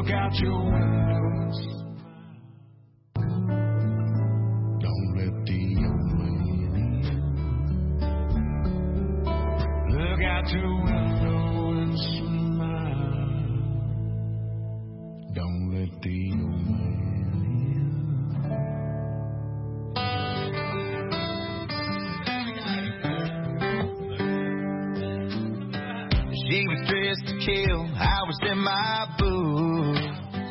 Look out your windows. Don't let the old man in. Look out your window and smile. Don't let the old man in. She was dressed to kill. I was in my booth.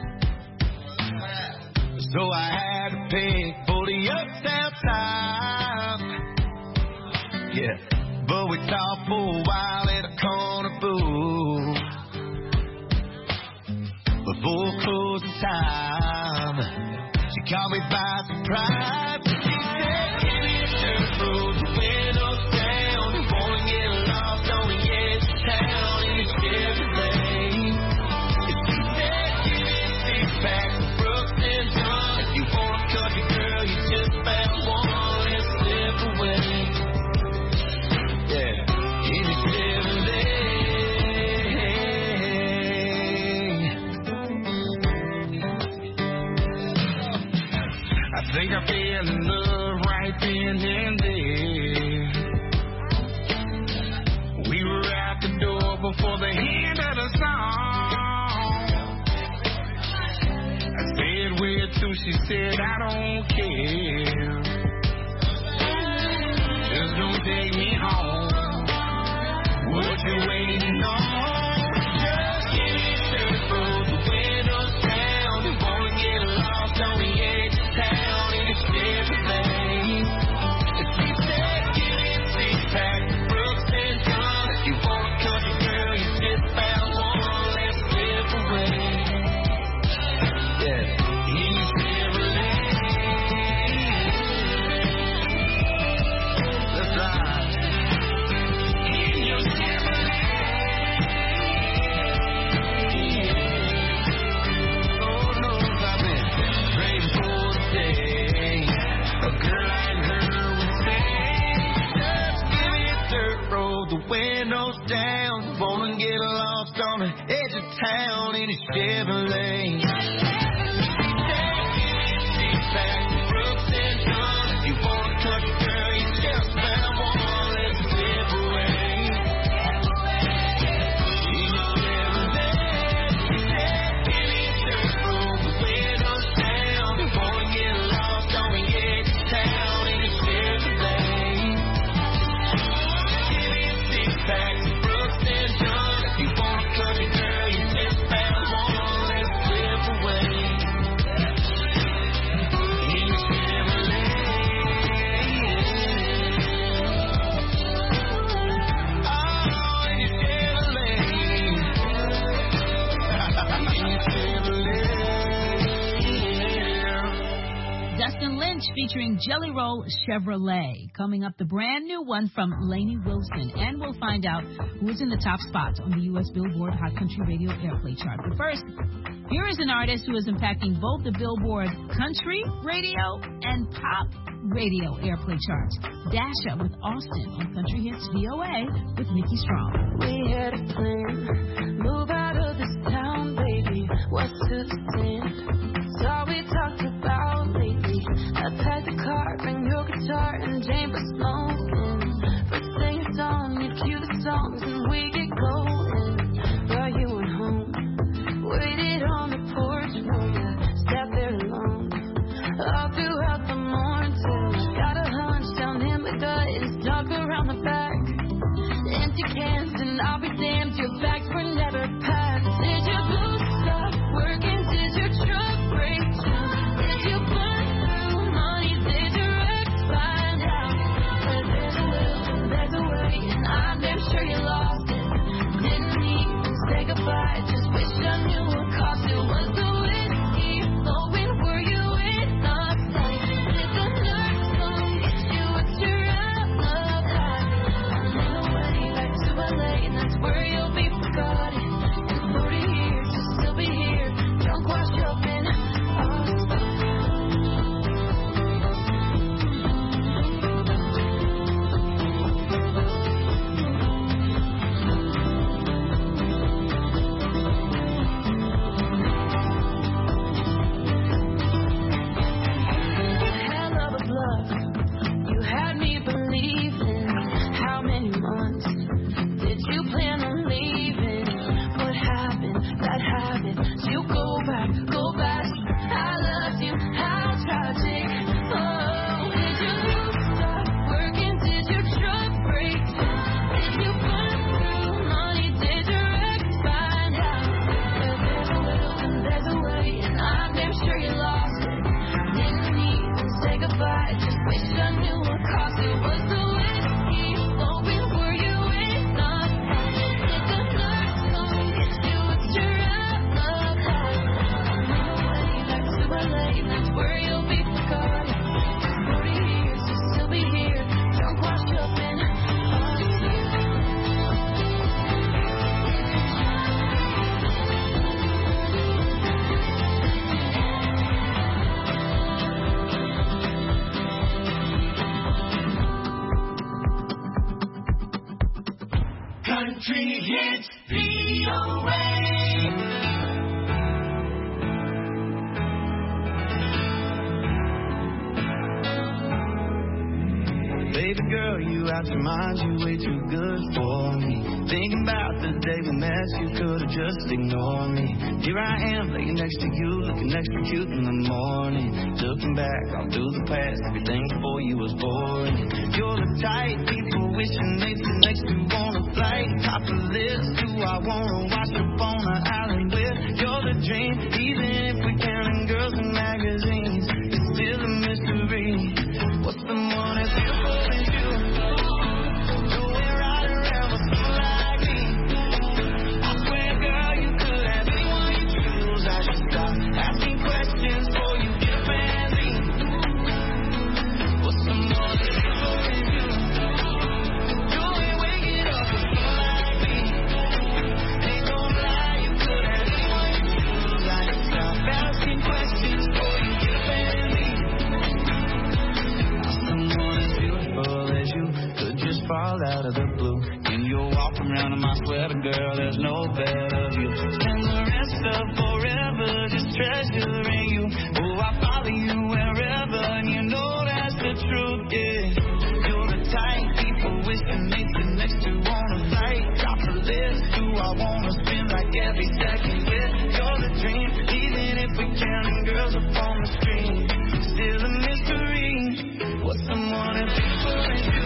So I had to pay for the uptown time. Yeah, but we talked for a while at a corner booth. Before closing time, she caught me by surprise. She said, "Give me a dirt road, the windows down. You wanna get lost on the edge of town in the Chevrolet." And she said, "Give me a six-pack of Brooks and Dunn. If you want a country girl, you just found one. Let's slip away." Yeah, in the Chevrolet. I think I fell in love right then and there. We were out the door before the end of the song. I said, "Where to?" She said, "I don't care. Just don't take me home. What you waiting on? Just give me a dirt road, the windows down. You wanna get lost on the edge of town in a Chevrolet." And she said, "Give me a six-pack of Brooks and Dunn. If you want a country girl, you just found one. Let's slip away." Yeah, in a Chevrolet. That's right. In your Chevrolet. Oh, no, I've been praying for the day a girl like her would say, "Just give me a dirt road, the windows down. Wanna get lost on the edge of town in a Chevrolet." If you want a country girl, you just found one. Let's slip away. In a Chevrolet. She said, "Give me a dirt road, the windows down. You wanna get lost on the edge of town in a Chevrolet. Give me a six-pack of Brooks and Dunn. If you want a country girl, you just found one. Let's slip away." In a Chevrolet. Oh, in a Chevrolet. In a Chevrolet. Dustin Lynch featuring Jelly Roll Chevrolet. Coming up, the brand new one from Lainey Wilson. And we'll find out who is in the top spots on the U.S. Billboard Hot Country Radio Airplay chart. But first, here is an artist who is impacting both the Billboard Country Radio and Pop Radio Airplay charts. Dasha with Austin on Country Hits VOA with Nikki Strong. We had a plan, move out of this town, baby. What's to stand? It's all we talked about lately. I packed the car, bring your guitar, and Jane for smoking. First thing it's on, you cue the songs, and we get going. While you went home, waited on the porch for you, sat there alone. All throughout the morning till I got a hunch down in my gut, it's dark around the back. Empty cans, and I'll be damned, your bags were never packed. Did you Country Hits VOA. Baby girl, you out your mind, you way too good for me. Thinking about the day we met, you could've just ignored me. Here I am, laying next to you, looking extra cute in the morning. Looking back all through the past, everything before you was boring. You're the type people wishing they'd sit next to on a flight. Top of the list, who I wanna watch up on the island with. You're the dream, even if we're counting girls in magazines. It's still a mystery. What's the one that's beautiful? Fall out of the blue, and you'll walk around in my sweater, girl, there's no better view. Spend the rest of forever just treasuring you. Oh, I follow you wherever, and you know that's the truth, yeah. You're the type people wishing they'd sit next to on a flight. Top of the list, who I wanna spend like every second with. You're the dream, even if we're counting girls up on the screen. Still a mystery. What's someone as beautiful as you?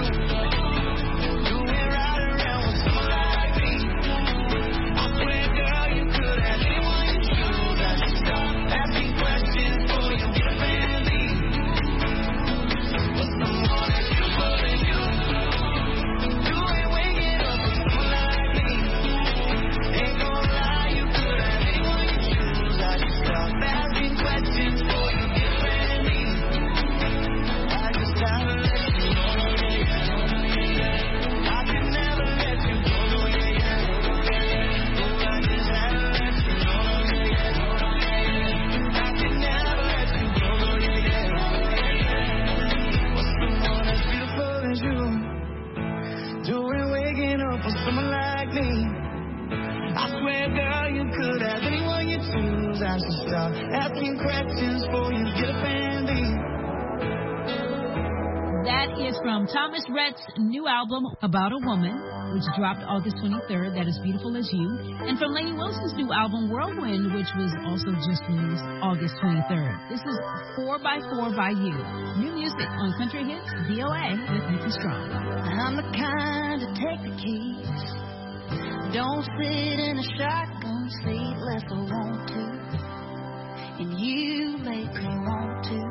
Asking questions for you, get a family. That is from Thomas Rhett's new album, About a Woman, which dropped August 23rd, That Is Beautiful As You. And from Lainey Wilson's new album, Whirlwind, which was also just released August 23rd. This is 4x4 by You. New music on Country Hits, VOA with Nikki Strong. I'm the kind to take the keys. Don't sit in a shotgun seat unless I want to. And you make me want to.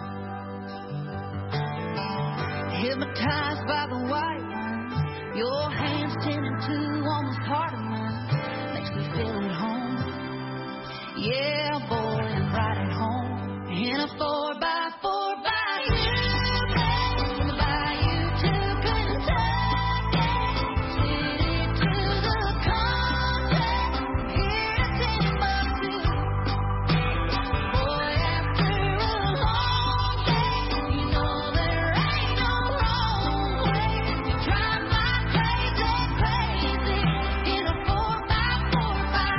Hypnotized by the white wine, your hands tending to on this heart of mine. Makes me feel at home. Yeah, boy, I'm right at home. In a 4x4 by you. From the bayou to Kentucky, city to the country, here to Timbuktu. Boy, after a long day, you know there ain't no wrong way to drive my crazy in a 4x4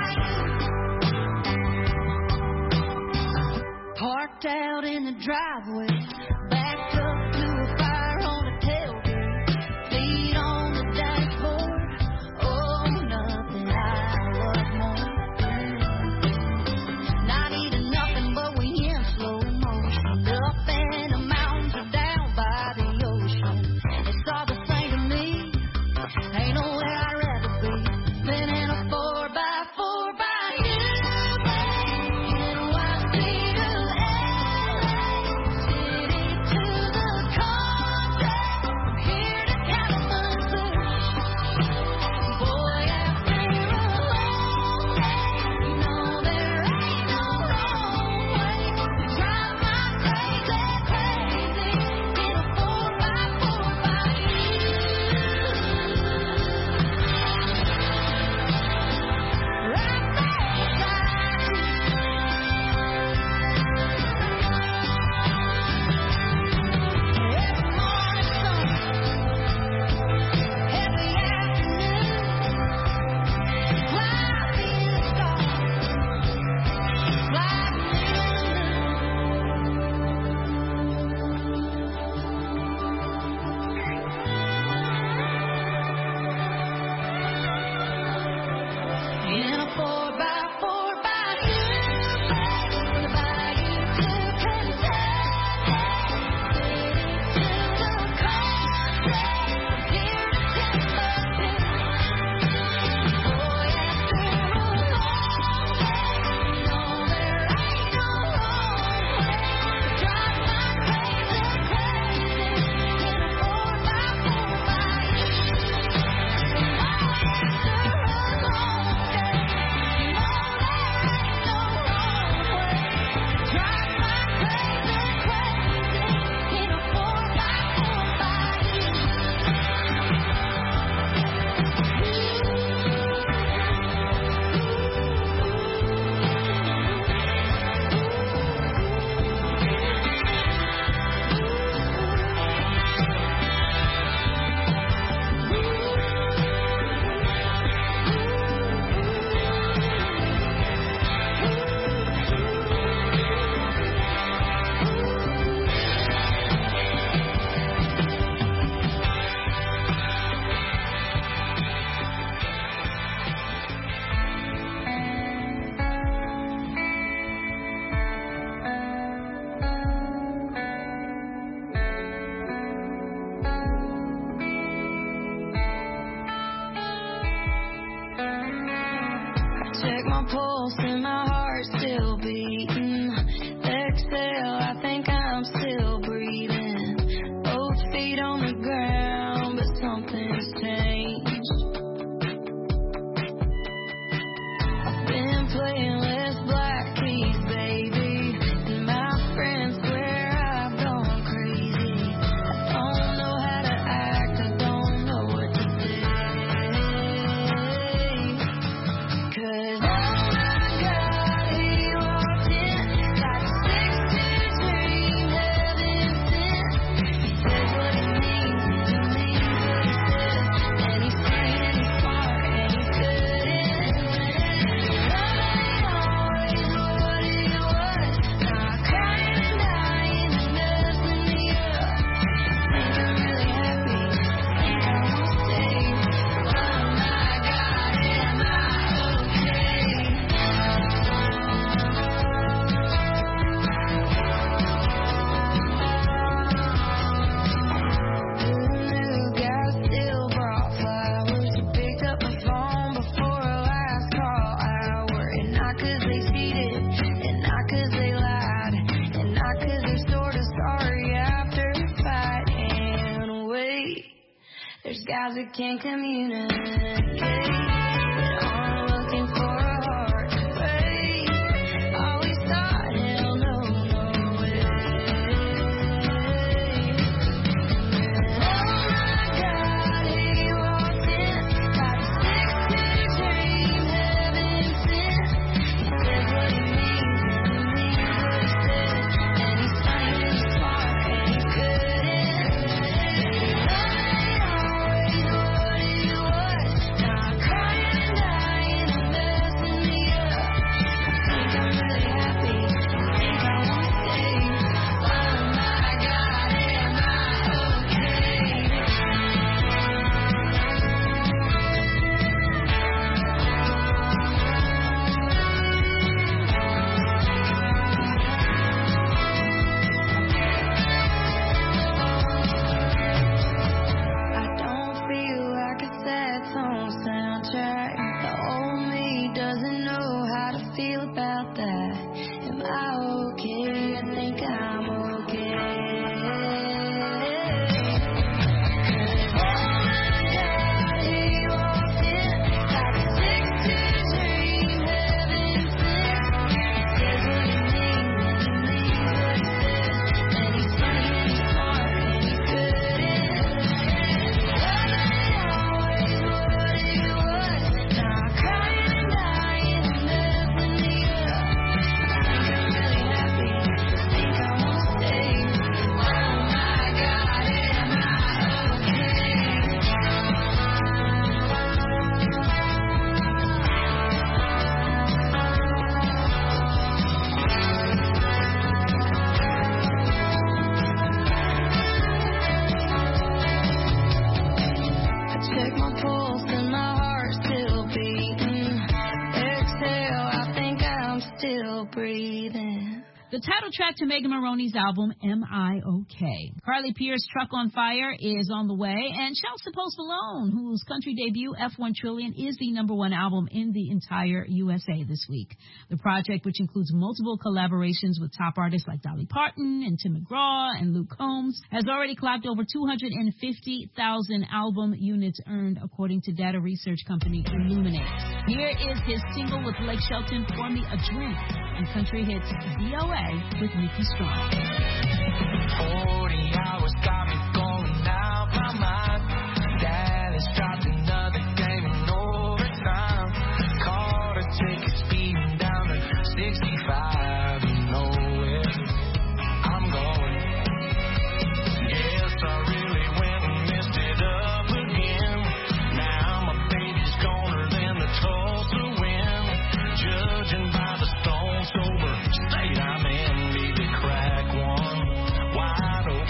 bayou. Parked out in the driveway, backed up to a fire on the tailgate, feet on the dashboard. Oh, nothing I love more. Not eating nothing, but we in slow motion. Up in the mountains or down by the ocean. It's all the same to me. Ain't nowhere I'd rather be than in a 4x4 by you. NYC to LA, city cheated, and not 'cause they lied, and not 'cause they're sort of sorry after a fight. And wait, there's guys that can't communicate, that aren't looking for a heart to break. Always thought, hell no, no way. Oh my God, he walked in like a 6'2" dream, heaven sent. He says what he means and he means what he says, and he's funny and he's smart and he's good in The title track to Megan Moroney's album, Am I OK? Carly Pearce's Truck on Fire is on the way, and shouts to Post Malone, whose country debut, F1 Trillion, is the #1 album in the entire USA this week. The project, which includes multiple collaborations with top artists like Dolly Parton and Tim McGraw and Luke Combs, has already clocked over 250,000 album units earned, according to data research company Illuminate. Here is his single with Blake Shelton, Pour Me a Drink, and country hits DOA with Nikki Strong. 40 hours got me going out my mind. Dallas dropped another game in overtime. Caught a ticket speeding down to 65. You know where I'm going. Yes, I really went and messed it up again. Now my baby's goner than the Tulsa wind. Judging by the stone sober state I'm in, need to crack one wide open.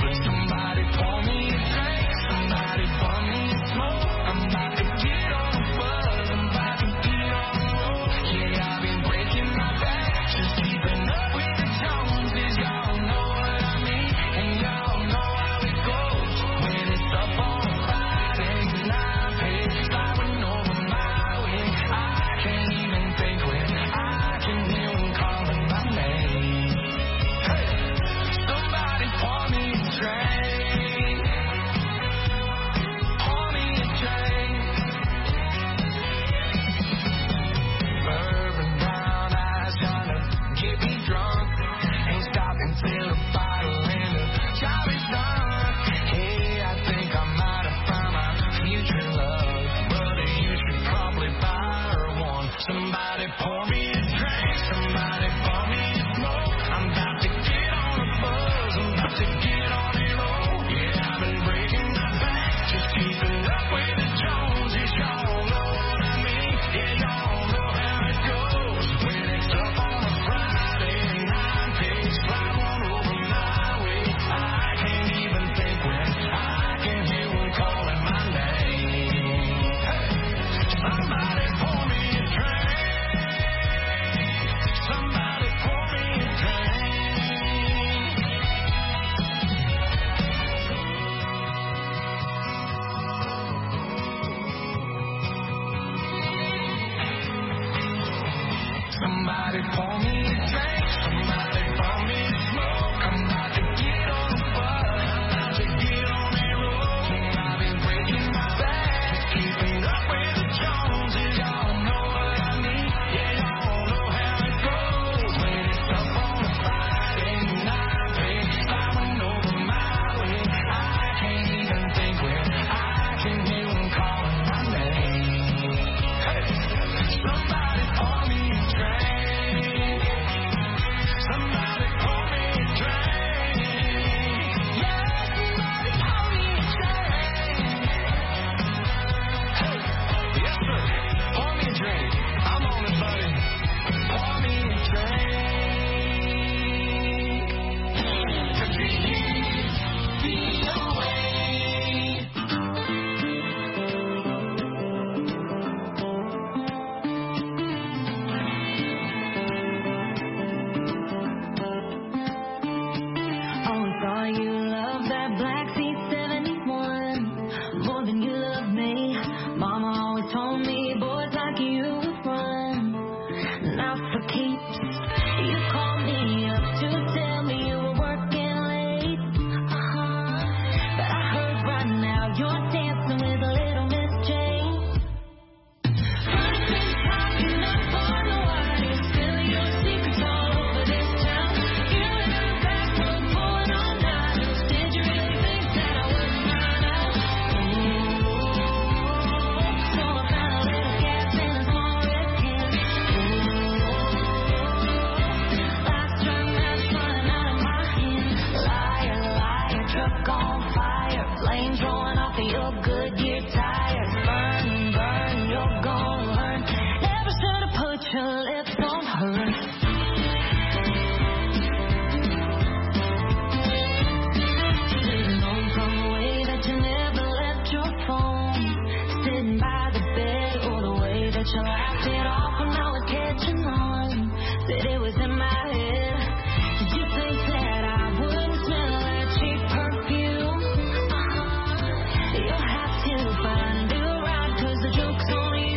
my head. Did you think that I wouldn't smell that cheap perfume? You'll have to find a new ride, 'cause the joke's on you.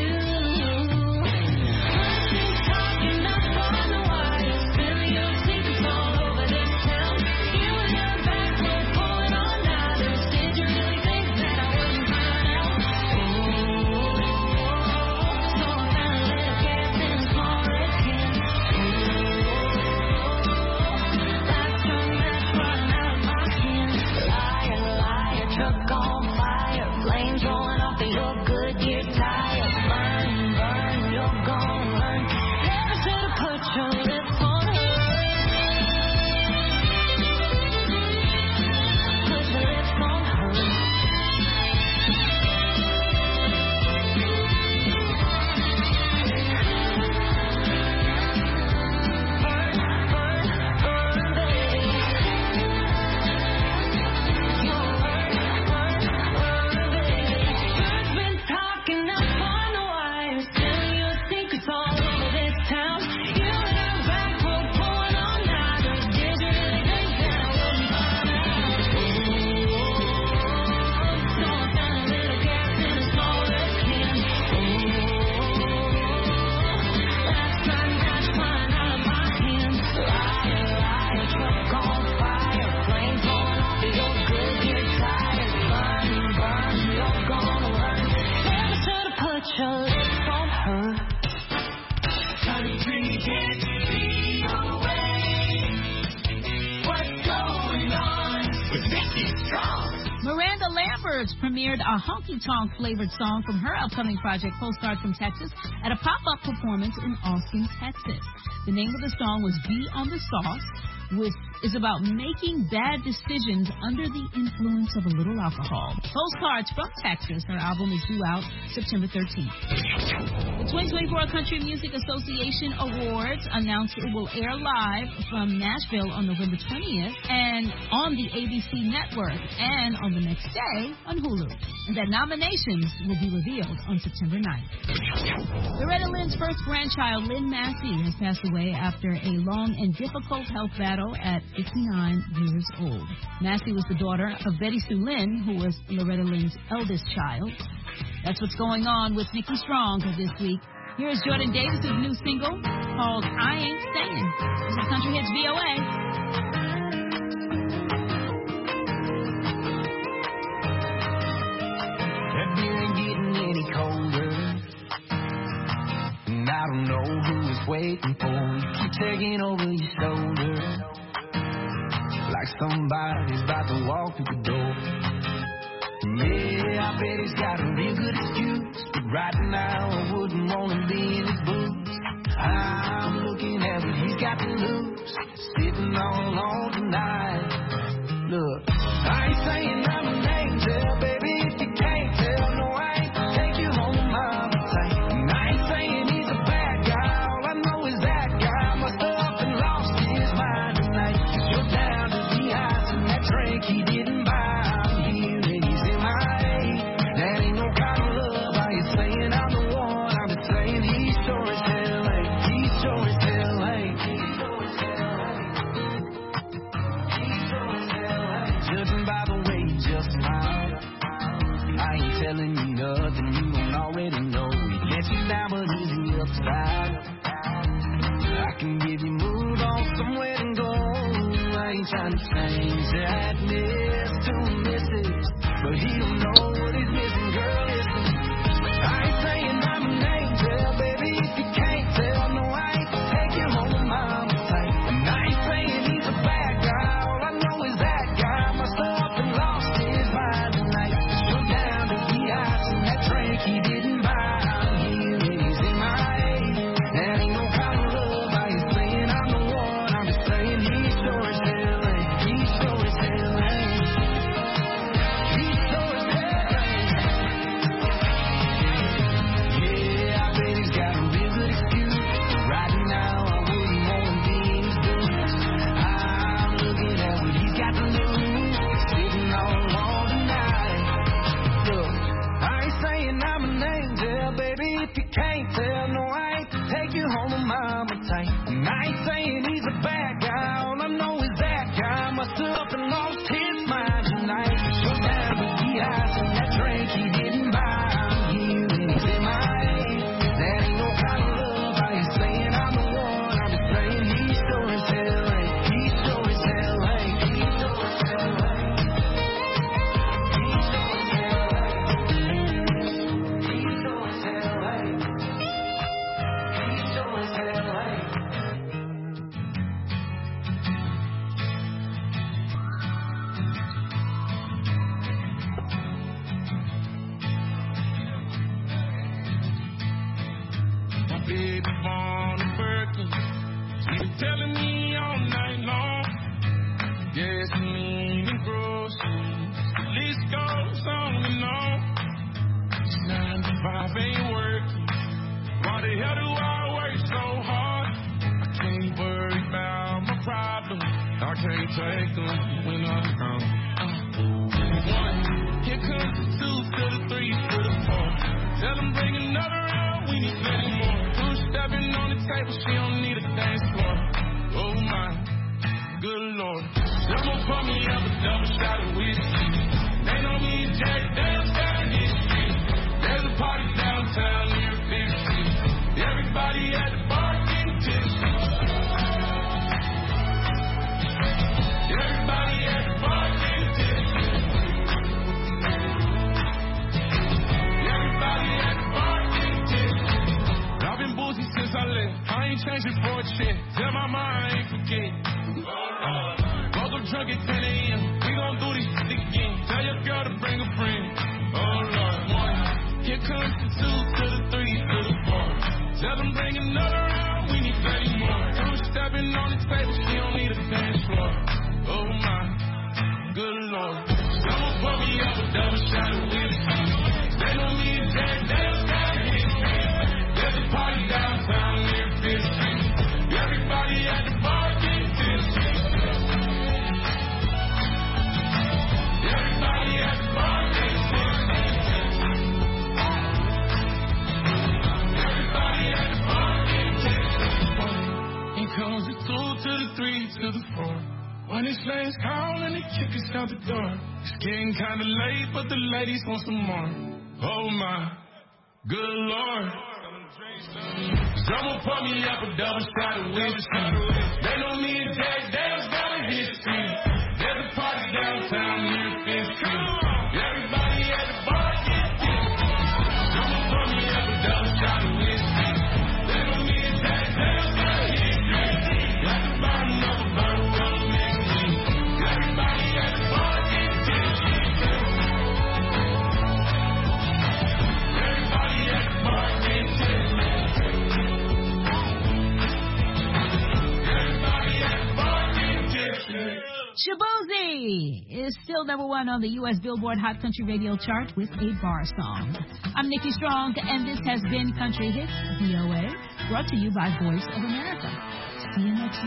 Talking up on the wire, spill your secrets all over this town. You and your back were pulling on ladders. Did you really think that I wouldn't find out? So I found a little gas in a small red can. That's running out of my hand. Liar, liar, truck on fire. Flames rolling off of your Goodyear tire. Burn, burn, you're gonna learn. Never should've put your lips on her. Put your lips on her. Burn, burn, burn, baby. You'll burn, burn, burn, baby. You've been talking up on the wire, spilling your secrets all over this town. You and your back were pulling on ladders. Did you really think that I wouldn't find out? So I found a little gas in a small red can. That's flying out of my hand. Liar, liar, truck on fire. Flames rolling off of your Goodyear tires. Burn, burn, you're gonna learn. Never should've put your lips on her. Country can't be away. What's going on with Nikki Strong? Miranda Lambert premiered a honky-tonk flavored song from her upcoming project, Postcard from Texas, at a pop-up performance in Austin, Texas. The name of the song was Be on the Sauce, which is about making bad decisions under the influence of a little alcohol. Postcards from Texas, her album is due out September 13th. The 2024 Country Music Association Awards announced it will air live from Nashville on November 20th and on the ABC network and on the next day on Hulu. And that nominations will be revealed on September 9th. Loretta Lynn's first grandchild, Lynn Massey, has passed away after a long and difficult health battle at 59 years old. Massey was the daughter of Betty Sue Lynn, who was Loretta Lynn's eldest child. That's what's going on with Nikki Strong this week. Here's Jordan Davis' new single called I Ain't Staying. This is Country Hits VOA. That beer ain't getting any colder, and I don't know who is waiting for you. Keep taking over your shoulder, like somebody's about to walk through the door. Yeah, I bet he's got a real good excuse, but right now I wouldn't want to be in his boots. I'm looking at what he's got to lose, sitting all alone tonight. Look, I ain't saying I'm an angel, baby, if you can't tell, no, I ain't take you home, mama, tight. And I ain't saying he's a bad guy, all I know is that guy must have up and lost his mind tonight. 'Cause you're down to the ice and that drink he didn't buy. I'm here and he's in my head. That ain't no kind of love. Are you saying I'm the one? I'm just saying he sure as hell ain't. He sure as hell ain't. Judging by the way you just smiled, I ain't telling you nothing you don't already know. He gets you down, but he's the upside. I can give you move on somewhere and go. I ain't trying to change that miss to misses, but he don't know what he's missing, girl. Listen, I ain't saying I'm an angel, baby, if you can't tell, no, I ain't take you home, mama, tight. And I ain't saying he's a bad guy, all I know is that guy must have up and lost his mind tonight. 'Cause you're down to the ice and that drink he didn't buy. I'm here and he's in my head. That ain't no kind of love. I ain't saying I'm the one. I'm just saying he sure as hell ain't. He sure as hell ain't. He sure as hell ain't. telling me all night long. Gasoline and groceries, list goes on and on. 9 to 5 ain't working. Why the hell do I work so hard? I can't worry about my problems. I can't take them when I'm gone. 1, here comes the 2 to the 3 to the 4. Tell them bring another round, we need plenty more. 2 stepping on the table, she don't need a dance floor. Oh my, good Lord. Someone pour me up a double shot of whiskey. They know me and Jack Daniels got a history. There's a party downtown near 50. Everybody at the bar getting tipsy. Everybody at the bar getting tipsy. Everybody at the bar getting tipsy. I've been boozy since I left. I ain't changing for a chick. Tell my mind I ain't forget. Woke up drunk at 10 a.m. We gon' do this shit again. Tell your girl to bring a friend. Oh Lord. 1, here comes the 2 to the 3 to the 4. Tell them bring another round, we need plenty more. 2 stepping on the table, she don't need a dance floor. Oh my, good Lord. Someone pour me up a double shot of whiskey. They know me and Jack Daniels got a history. There's a party downtown near 5th Street. Everybody at the bar getting tipsy. Everybody at the bar getting tipsy. Everybody at the bar getting tipsy. Here comes the 2 to the 3 to the 4. When it's last call and they kick us out the door. It's getting kinda late, but the ladies want some more. Oh my, good Lord. Someone pour me up a double shot of whiskey. They know me and Jack Daniels got a history. There's a party downtown near 5th Street. Everybody at the bar get tipsy. Someone pour me up a double shot of whiskey. They know me and Jack Daniels got a history. Like the bottom of a bottle of Mexico. Everybody at the bar get tipsy. Everybody at the bar get tipsy. Shaboozey is still #1 on the U.S. Billboard Hot Country Radio chart with a bar song. I'm Nikki Strong, and this has been Country Hits VOA, brought to you by Voice of America. See you next week.